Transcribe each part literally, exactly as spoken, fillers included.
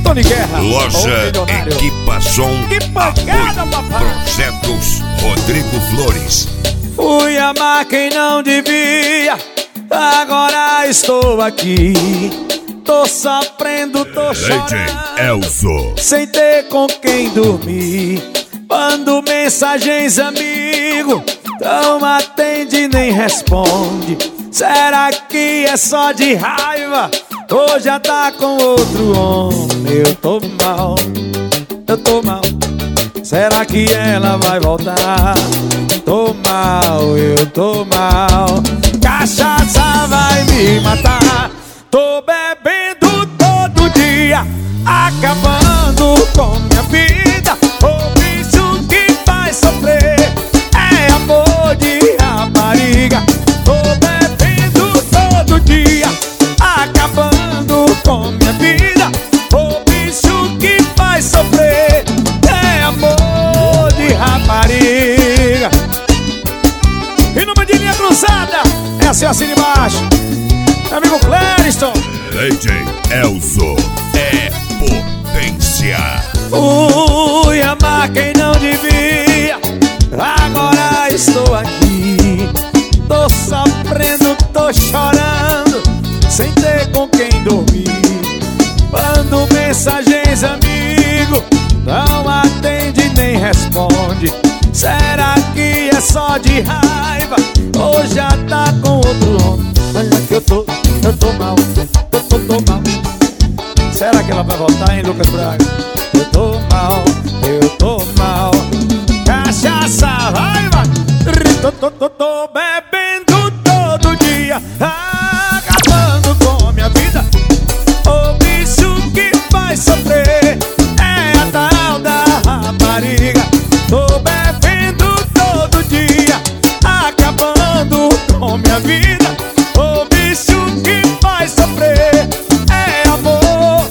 Tony Guerra, Loja Equipação. Que pancada, papai. Projetos Rodrigo Flores. Fui amar quem não devia, agora estou aqui. Tô sofrendo, tô chorando, Elzo. sem ter com quem dormir. Mando mensagens, amigo, não atende nem responde. Será que é só de raiva ou já tá com outro homem? Eu tô mal, eu tô mal. Será que ela vai voltar? Tô mal, eu tô mal. Cachaça vai me matar. Tô bebendo todo dia, acabando com minha vida. O bicho que faz sofrer é amor de rapariga. Tô bebendo todo dia, acabando com minha vida. O bicho que faz sofrer é amor de rapariga. E numa de linha cruzada, é assim, assim de baixo. Meu amigo Clériston, D J Elzo é potência. fui amar quem não devia, agora estou aqui. Tô sofrendo, tô chorando, sem ter com quem dormir. Mando mensagens, amigo, não atende nem responde. Será que é só de raiva ou já tá com outro homem? Olha que eu tô, eu tô mal, eu tô, tô mal. Será que ela vai voltar, hein, Lucas Braga? Eu tô mal, eu tô mal. Cachaça, vai, vai. Tô, tô, tô, tô bebendo todo dia, acabando com minha vida. O bicho que faz sofrer é a tal da rapariga. Tô bebendo todo dia, acabando com minha vida. O bicho que faz sofrer é amor.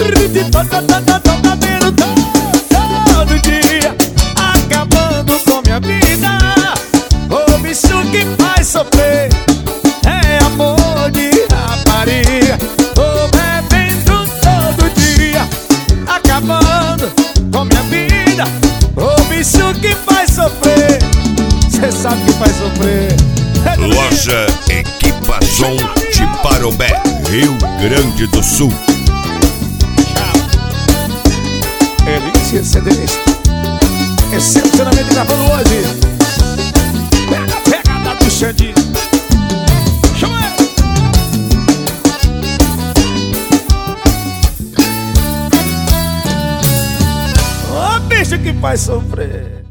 Tô bebendo todo dia, acabando com minha vida. O bicho que faz sofrer é amor de rapariga. Tô bebendo todo dia, acabando com minha vida. O bicho que faz sofrer, cê sabe que faz sofrer. Loja Equipação de Parobé, Rio Grande do Sul. Elixir C Ds, excepcionalmente gravando hoje. Pega a pegada do Xandinho. Chama ele. Ô bicho que faz sofrer.